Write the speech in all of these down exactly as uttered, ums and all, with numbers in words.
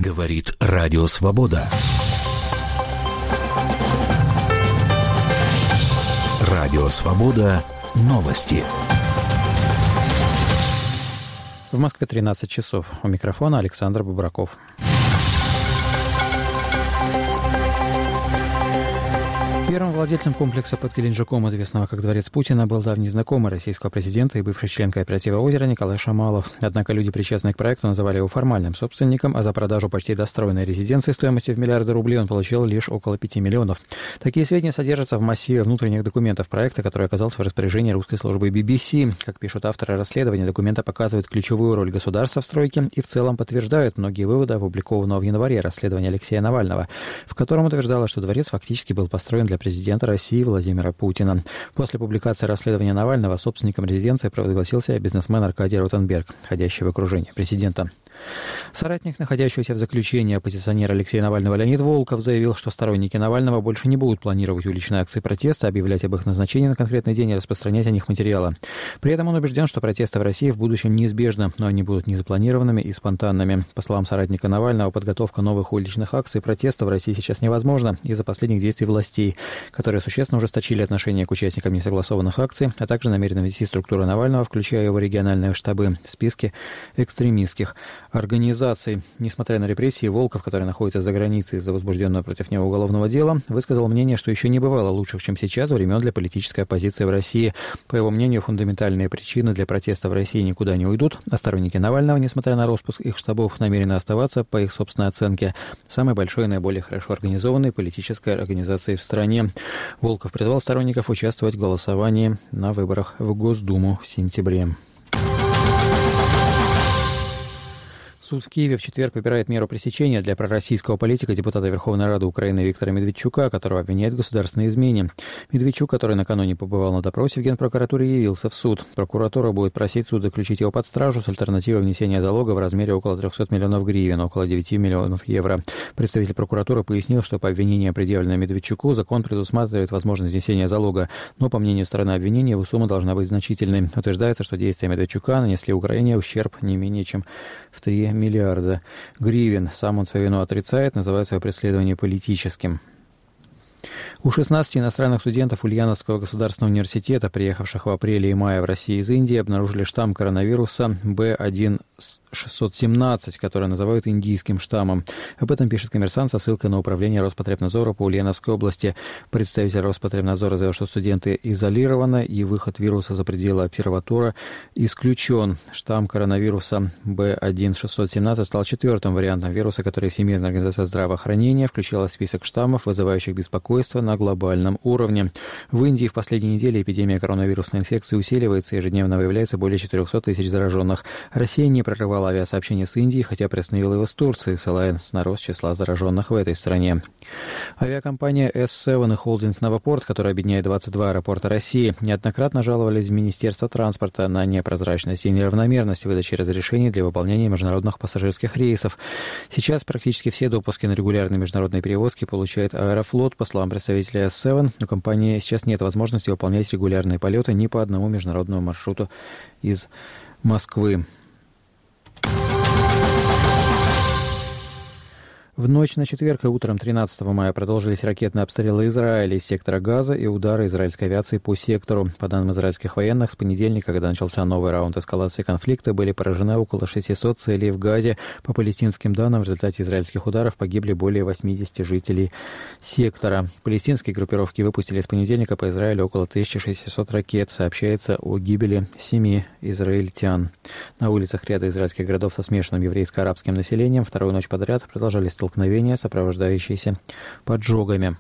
Говорит Радио Свобода. Радио Свобода. Новости. В Москве тринадцать часов. У микрофона Александр Бубраков. Первым владельцем комплекса под Геленджиком, известного как Дворец Путина, был давний знакомый российского президента и бывший член кооператива «Озеро» Николай Шамалов. Однако люди, причастные к проекту, называли его формальным собственником, а за продажу почти достроенной резиденции стоимостью в миллиарды рублей он получил лишь около пяти миллионов. Такие сведения содержатся в массиве внутренних документов проекта, который оказался в распоряжении русской службы би би си. Как пишут авторы расследования, документы показывают ключевую роль государства в стройке и в целом подтверждают многие выводы опубликованного в январе расследования Алексея Навального, в котором утверждалось, что дворец фактически был построен для президента России Владимира Путина. После публикации расследования Навального собственником резиденции провозгласился бизнесмен Аркадий Ротенберг, входящий в окружение президента. Соратник, находящийся в заключении, оппозиционер Алексея Навального Леонид Волков заявил, что сторонники Навального больше не будут планировать уличные акции протеста, объявлять об их назначении на конкретный день и распространять о них материалы. При этом он убежден, что протесты в России в будущем неизбежны, но они будут незапланированными и спонтанными. По словам соратника Навального, подготовка новых уличных акций протеста в России сейчас невозможна из-за последних действий властей, которые существенно ужесточили отношение к участникам несогласованных акций, а также намерены ввести структуру Навального, включая его региональные штабы, в списке экстремистских организаций. Несмотря на репрессии, Волков, который находится за границей из-за возбужденного против него уголовного дела, высказал мнение, что еще не бывало лучших, чем сейчас, времен для политической оппозиции в России. По его мнению, фундаментальные причины для протеста в России никуда не уйдут, а сторонники Навального, несмотря на распуск их штабов, намерены оставаться, по их собственной оценке, самой большой и наиболее хорошо организованной политической организацией в стране. Волков призвал сторонников участвовать в голосовании на выборах в Госдуму в сентябре. Суд в Киеве в четверг выбирает меру пресечения для пророссийского политика, депутата Верховной Рады Украины Виктора Медведчука, которого обвиняют в государственной измене. Медведчук, который накануне побывал на допросе в Генпрокуратуре, явился в суд. Прокуратура будет просить суд заключить его под стражу с альтернативой внесения залога в размере около трехсот миллионов гривен, около девяти миллионов евро. Представитель прокуратуры пояснил, что по обвинениям, предъявленным Медведчуку, закон предусматривает возможность внесения залога, но, по мнению стороны обвинения, его сумма должна быть значительной. Утверждается, что действия Медведчука нанесли Украине ущерб не менее чем в три миллиарда гривен. Сам он свою вину отрицает, называет свое преследование политическим. У шестнадцати иностранных студентов Ульяновского государственного университета, приехавших в апреле и мае в Россию из Индии, обнаружили штамм коронавируса бэ один шестьсот семнадцать, который называют индийским штаммом. Об этом пишет «Коммерсант» со ссылкой на управление Роспотребнадзора по Ульяновской области. Представитель Роспотребнадзора заявил, что студенты изолированы и выход вируса за пределы обсерватура исключен. Штамм коронавируса бэ один шестьсот семнадцать стал четвертым вариантом вируса, который Всемирная организация здравоохранения включила в список штаммов, вызывающих беспокойство на глобальном уровне. В Индии в последние недели эпидемия коронавирусной инфекции усиливается, ежедневно выявляется более четырехсот тысяч зараженных. Россия не прерывала авиасообщение с Индией, хотя приостановила его с Турцией, ссылаясь на рост числа зараженных в этой стране. Авиакомпания эс семь и холдинг «Новопорт», который объединяет двадцать два аэропорта России, неоднократно жаловались в Министерство транспорта на непрозрачность и неравномерность выдачи разрешений для выполнения международных пассажирских рейсов. Сейчас практически все допуски на регулярные международные перевозки получает Аэрофлот. По словам представителя эс семь, у компании сейчас нет возможности выполнять регулярные полеты ни по одному международному маршруту из Москвы. В ночь на четверг и утром тринадцатого мая продолжились ракетные обстрелы Израиля из сектора Газа и удары израильской авиации по сектору. По данным израильских военных, с понедельника, когда начался новый раунд эскалации конфликта, были поражены около шестисот целей в Газе. По палестинским данным, в результате израильских ударов погибли более восьмидесяти жителей сектора. Палестинские группировки выпустили с понедельника по Израилю около тысячи шестисот ракет. Сообщается о гибели семи израильтян. На улицах ряда израильских городов со смешанным еврейско-арабским населением вторую ночь подряд продолжались столкновения, сопровождающиеся поджогами.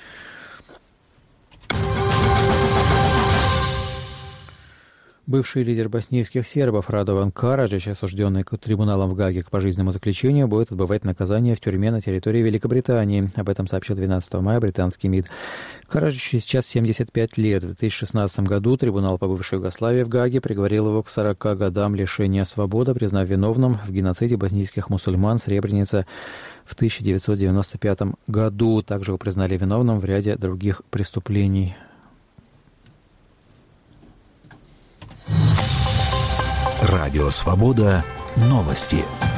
Бывший лидер боснийских сербов Радован Караджич, осужденный трибуналом в Гааге к пожизненному заключению, будет отбывать наказание в тюрьме на территории Великобритании. Об этом сообщил двенадцатого мая британский МИД. Караджичу сейчас семьдесят пять лет. В две тысячи шестнадцатом году трибунал по бывшей Югославии в Гааге приговорил его к сорока годам лишения свободы, признав виновным в геноциде боснийских мусульман Сребреница в тысяча девятьсот девяносто пятом году. Также его признали виновным в ряде других преступлений. Радио «Свобода». Новости.